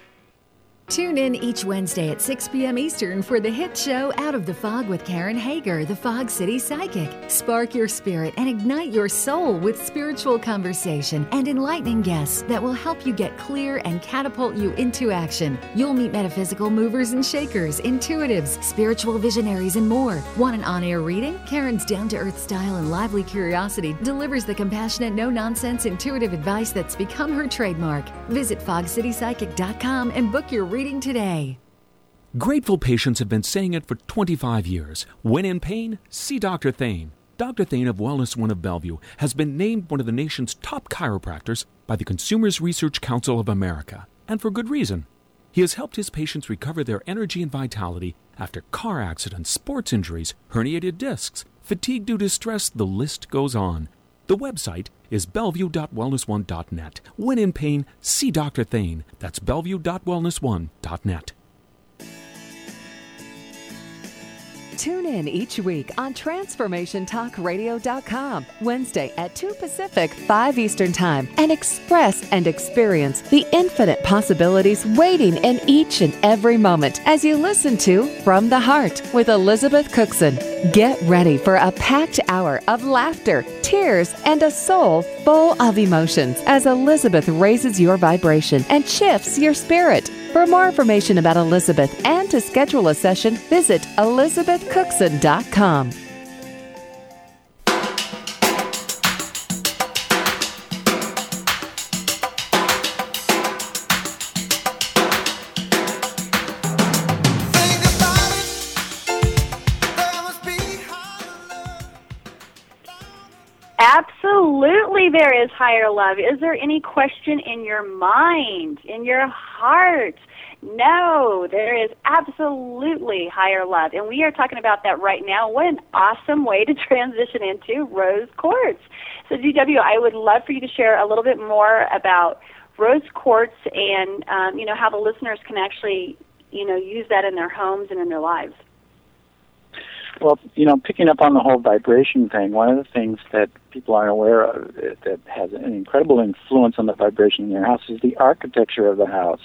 Tune in each Wednesday at six p.m. Eastern for the hit show Out of the Fog with Karen Hager, the Fog City Psychic. Spark your spirit and ignite your soul with spiritual conversation and enlightening guests that will help you get clear and catapult you into action. You'll meet metaphysical movers and shakers, intuitives, spiritual visionaries, and more. Want an on-air reading? Karen's down-to-earth style and lively curiosity delivers the compassionate, no-nonsense, intuitive advice that's become her trademark. Visit fog city psychic dot com and book your reading today. Grateful patients have been saying it for twenty-five years. When in pain, see Doctor Thane. Doctor Thane of Wellness One of Bellevue has been named one of the nation's top chiropractors by the Consumers Research Council of America, and for good reason. He has helped his patients recover their energy and vitality after car accidents, sports injuries, herniated discs, fatigue due to stress, the list goes on. The website is bellevue dot wellness one dot net. When in pain, see Doctor Thane. That's bellevue dot wellness one dot net. Tune in each week on transformation talk radio dot com, Wednesday at two Pacific, five Eastern Time, and express and experience the infinite possibilities waiting in each and every moment as you listen to From the Heart with Elizabeth Cookson. Get ready for a packed hour of laughter, tears, and a soul full of emotions as Elizabeth raises your vibration and shifts your spirit. For more information about Elizabeth and to schedule a session, visit elizabeth cookson dot com. Absolutely, there is higher love. Is there any question in your mind, in your heart? No, there is absolutely higher love. And we are talking about that right now. What an awesome way to transition into rose quartz. So, G W, I would love for you to share a little bit more about rose quartz and, um, you know, how the listeners can actually, you know, use that in their homes and in their lives. Well, you know, picking up on the whole vibration thing, one of the things that people aren't aware of that has an incredible influence on the vibration in your house is the architecture of the house.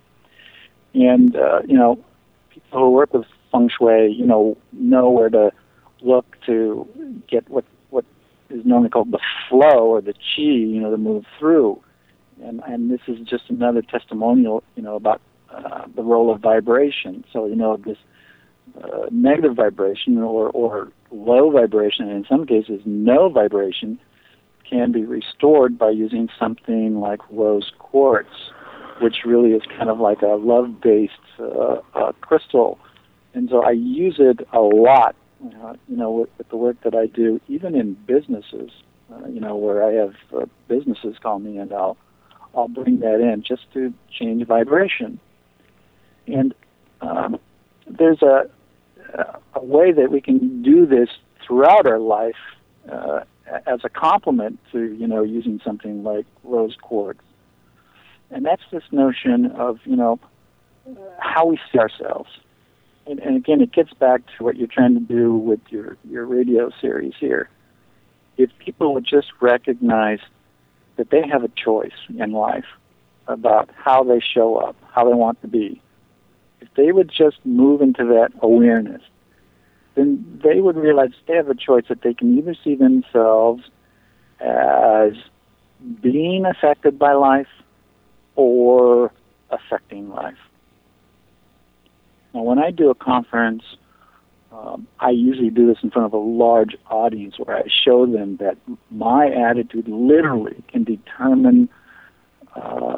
And, uh, you know, people who work with feng shui, you know, know where to look to get what, what is normally called the flow or the chi, you know, to move through. And, and this is just another testimonial, you know, about uh, the role of vibration. So, you know, this Uh, negative vibration or, or low vibration, and in some cases no vibration, can be restored by using something like rose quartz, which really is kind of like a love-based uh, uh, crystal. And so I use it a lot, uh, you know, with, with the work that I do, even in businesses, uh, you know, where I have uh, businesses call me, and I'll, I'll bring that in just to change vibration. And um, there's a a way that we can do this throughout our life uh, as a complement to, you know, using something like rose quartz. And that's this notion of, you know, how we see ourselves. And, and again, it gets back to what you're trying to do with your, your radio series here. If people would just recognize that they have a choice in life about how they show up, how they want to be, if they would just move into that awareness, then they would realize they have a choice that they can either see themselves as being affected by life or affecting life. Now, when I do a conference, um, I usually do this in front of a large audience where I show them that my attitude literally can determine uh,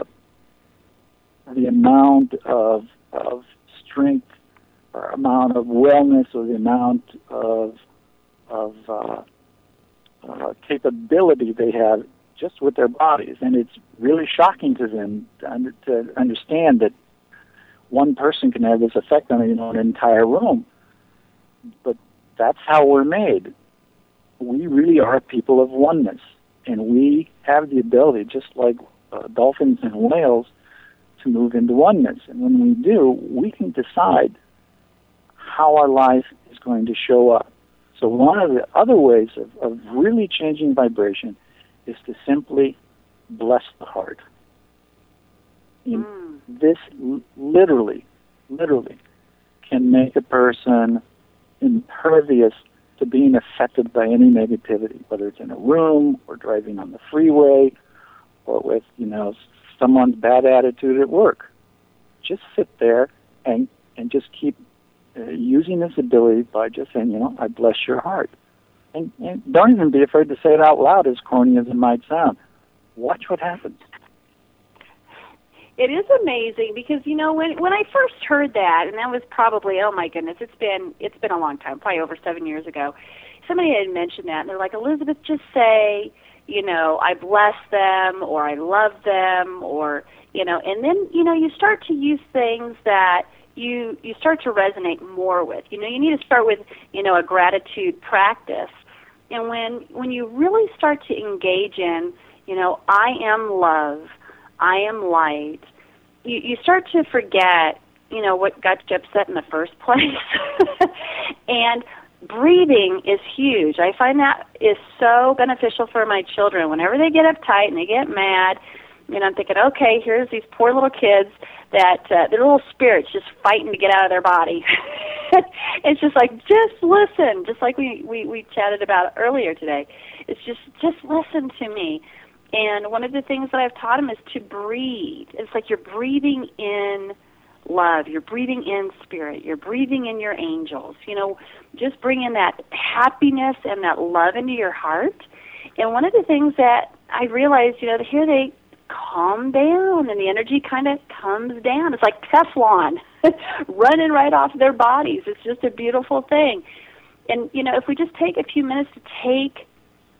the amount of of strength or amount of wellness or the amount of of uh, uh, capability they have just with their bodies. And it's really shocking to them to, under, to understand that one person can have this effect on, you know, an entire room. But that's how we're made. We really are people of oneness, and we have the ability, just like uh, dolphins and whales, to move into oneness. And when we do, we can decide how our life is going to show up. So one of the other ways of, of really changing vibration is to simply bless the heart. And mm. This l- literally, literally can make a person impervious to being affected by any negativity, whether it's in a room or driving on the freeway or with, you know, someone's bad attitude at work. Just sit there and and just keep uh, using this ability by just saying, you know, I bless your heart. And, and don't even be afraid to say it out loud, as corny as it might sound. Watch what happens. It is amazing because, you know, when when I first heard that, and that was probably, oh my goodness, it's been it's been a long time, probably over seven years ago. Somebody had mentioned that, and they're like, Elizabeth, just say, you know, I bless them, or I love them, or, you know, and then, you know, you start to use things that you you start to resonate more with. You know, you need to start with, you know, a gratitude practice. And when when you really start to engage in, you know, I am love, I am light, you, you start to forget, you know, what got you upset in the first place. And breathing is huge. I find that is so beneficial for my children. Whenever they get uptight and they get mad, you know, I'm thinking, okay, here's these poor little kids that uh, their little spirits just fighting to get out of their body. It's just like, just listen, just like we, we, we chatted about earlier today. It's just, just listen to me. And one of the things that I've taught them is to breathe. It's like you're breathing in love. You're breathing in spirit. You're breathing in your angels. You know, just bring in that happiness and that love into your heart. And one of the things that I realized, you know, here they calm down and the energy kind of comes down. It's like Teflon running right off their bodies. It's just a beautiful thing. And, you know, if we just take a few minutes to take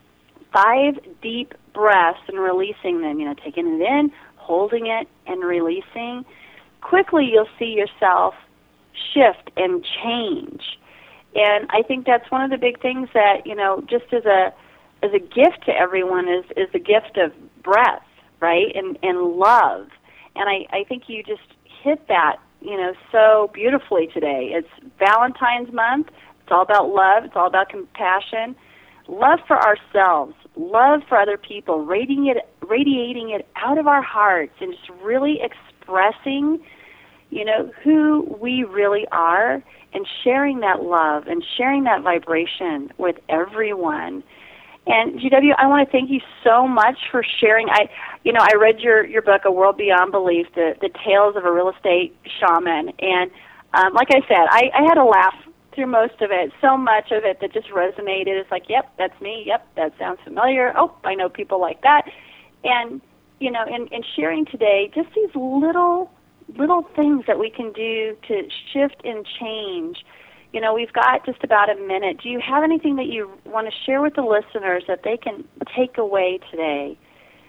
five deep breaths and releasing them, you know, taking it in, holding it, and releasing, quickly you'll see yourself shift and change. And I think that's one of the big things that, you know, just as a as a gift to everyone is, is the gift of breath, right, and, and love. And I, I think you just hit that, you know, so beautifully today. It's Valentine's month. It's all about love. It's all about compassion. Love for ourselves, love for other people, radiating it, radiating it out of our hearts and just really expressing, you know, who we really are and sharing that love and sharing that vibration with everyone. And G W, I want to thank you so much for sharing. I, you know, I read your, your book, A World Beyond Belief, the, the Tales of a Real Estate Shaman. And um, like I said, I, I had a laugh through most of it, so much of it that just resonated. It's like, yep, that's me. Yep, that sounds familiar. Oh, I know people like that. And, you know, in, in sharing today, just these little, little things that we can do to shift and change. You know, we've got just about a minute. Do you have anything that you want to share with the listeners that they can take away today?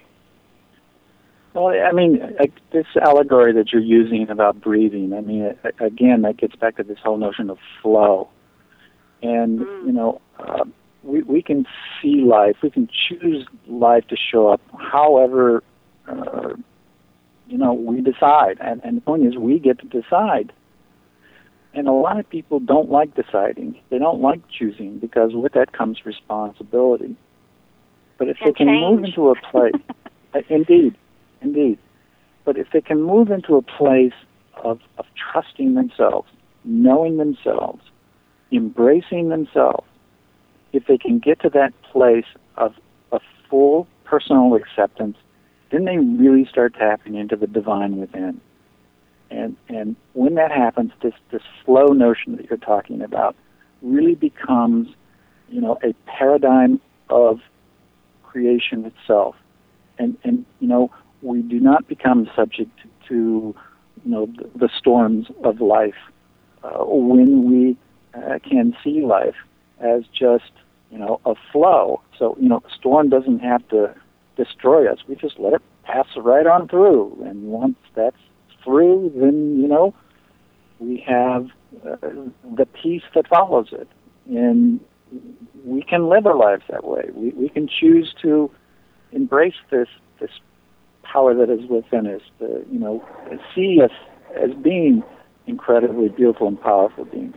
Well, I mean, this allegory that you're using about breathing, I mean, again, that gets back to this whole notion of flow. And, mm. you know, uh, we, we can see life, we can choose life to show up however, uh, you know, we decide. And, and the point is, we get to decide. And a lot of people don't like deciding. They don't like choosing because with that comes responsibility. But if and they can change. move into a place, indeed, indeed. But if they can move into a place of, of trusting themselves, knowing themselves, embracing themselves, if they can get to that place of, of full personal acceptance, then they really start tapping into the divine within. And and when that happens, this, this flow notion that you're talking about really becomes, you know, a paradigm of creation itself. And, and you know, we do not become subject to, you know, the, the storms of life uh, when we uh, can see life as just, you know, a flow. So, you know, a storm doesn't have to destroy us. We just let it pass right on through. And once that's through, then, you know, we have uh, the peace that follows it. And we can live our lives that way. We we can choose to embrace this this power that is within us, to, you know, see us as being incredibly beautiful and powerful beings.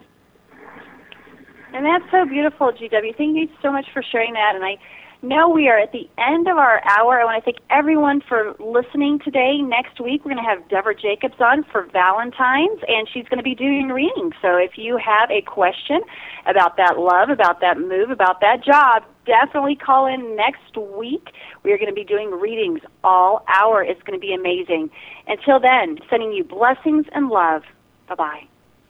And that's so beautiful, G W. Thank you so much for sharing that. And I know we are at the end of our hour. I want to thank everyone for listening today. Next week, we're going to have Deborah Jacobs on for Valentine's, and she's going to be doing readings. So if you have a question about that love, about that move, about that job, definitely call in next week. We are going to be doing readings all hour. It's going to be amazing. Until then, sending you blessings and love. Bye-bye.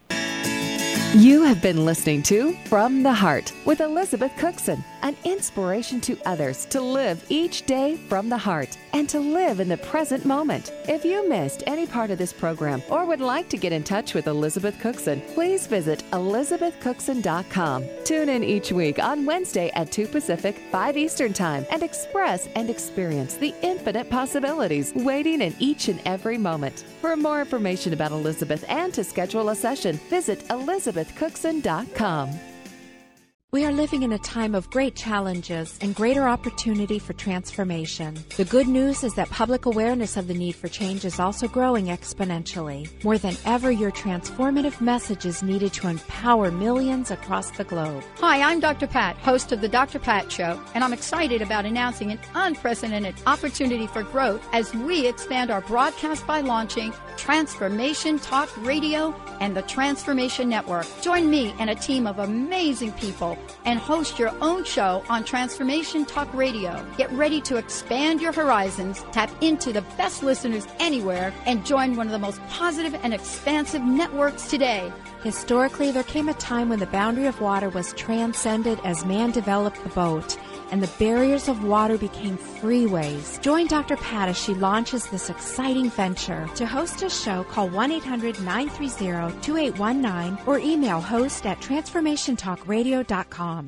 You have been listening to From the Heart with Elizabeth Cookson, an inspiration to others to live each day from the heart and to live in the present moment. If you missed any part of this program or would like to get in touch with Elizabeth Cookson, please visit elizabeth cookson dot com. Tune in each week on Wednesday at two Pacific, five Eastern Time and express and experience the infinite possibilities waiting in each and every moment. For more information about Elizabeth and to schedule a session, visit elizabeth cookson dot com. We are living in a time of great challenges and greater opportunity for transformation. The good news is that public awareness of the need for change is also growing exponentially. More than ever, your transformative message is needed to empower millions across the globe. Hi, I'm Doctor Pat, host of The Doctor Pat Show, and I'm excited about announcing an unprecedented opportunity for growth as we expand our broadcast by launching Transformation Talk Radio and the Transformation Network. Join me and a team of amazing people and host your own show on Transformation Talk Radio. Get ready to expand your horizons, tap into the best listeners anywhere, and join one of the most positive and expansive networks today. Historically, there came a time when the boundary of water was transcended as man developed the boat, and the barriers of water became freeways. Join Doctor Pat as she launches this exciting venture. To host a show, call one eight hundred nine three zero two eight one nine or email host at transformation talk radio dot com.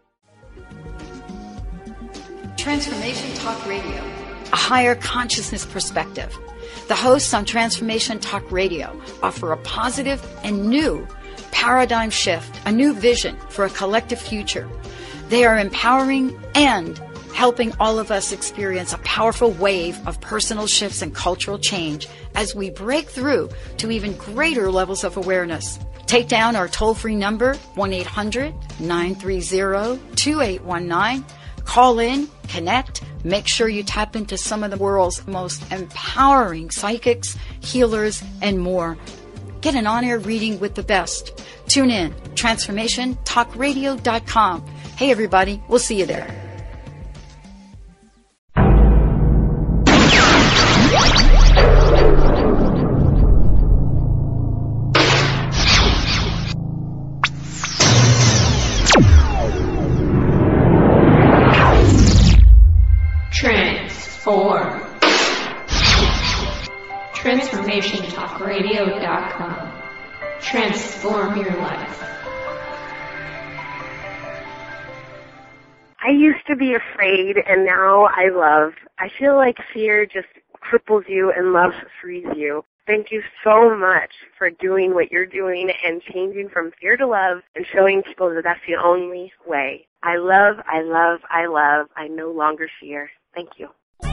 Transformation Talk Radio, a higher consciousness perspective. The hosts on Transformation Talk Radio offer a positive and new paradigm shift, a new vision for a collective future. They are empowering and helping all of us experience a powerful wave of personal shifts and cultural change as we break through to even greater levels of awareness. Take down our toll-free number, one eight hundred nine three zero two eight one nine. Call in, connect, make sure you tap into some of the world's most empowering psychics, healers, and more. Get an on-air reading with the best. Tune in, transformation talk radio dot com. Hey, everybody, we'll see you there. Transform. transformation talk radio dot com. Transform your life. I used to be afraid, and now I love. I feel like fear just cripples you and love frees you. Thank you so much for doing what you're doing and changing from fear to love and showing people that that's the only way. I love, I love, I love. I no longer fear. Thank you.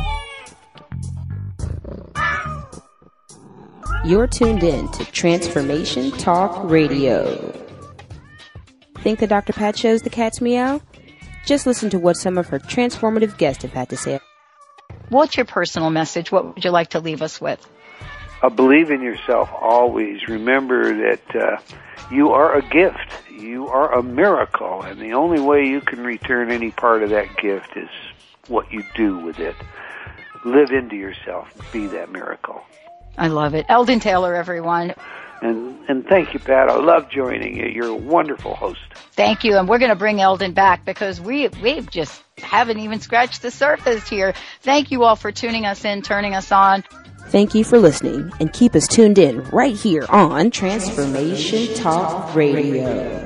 You're tuned in to Transformation Talk Radio. Think the Doctor Pat Show's the cat's meow? Just listen to what some of her transformative guests have had to say. What's your personal message? What would you like to leave us with? Uh, believe in yourself always. Remember that uh, you are a gift. You are a miracle, and the only way you can return any part of that gift is what you do with it. Live into yourself. Be that miracle. I love it. Eldon Taylor, everyone. And and thank you, Pat. I love joining you. You're a wonderful host. Thank you. And we're going to bring Eldon back because we we just haven't even scratched the surface here. Thank you all for tuning us in, turning us on. Thank you for listening, and keep us tuned in right here on Transformation Talk Radio.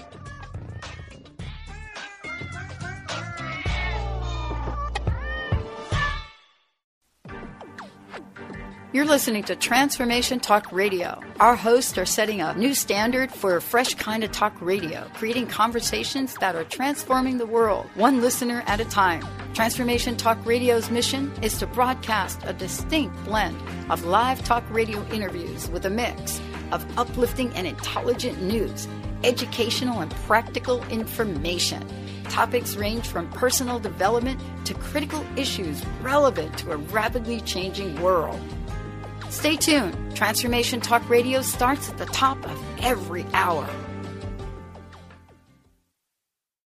You're listening to Transformation Talk Radio. Our hosts are setting a new standard for a fresh kind of talk radio, creating conversations that are transforming the world, one listener at a time. Transformation Talk Radio's mission is to broadcast a distinct blend of live talk radio interviews with a mix of uplifting and intelligent news, educational and practical information. Topics range from personal development to critical issues relevant to a rapidly changing world. Stay tuned. Transformation Talk Radio starts at the top of every hour.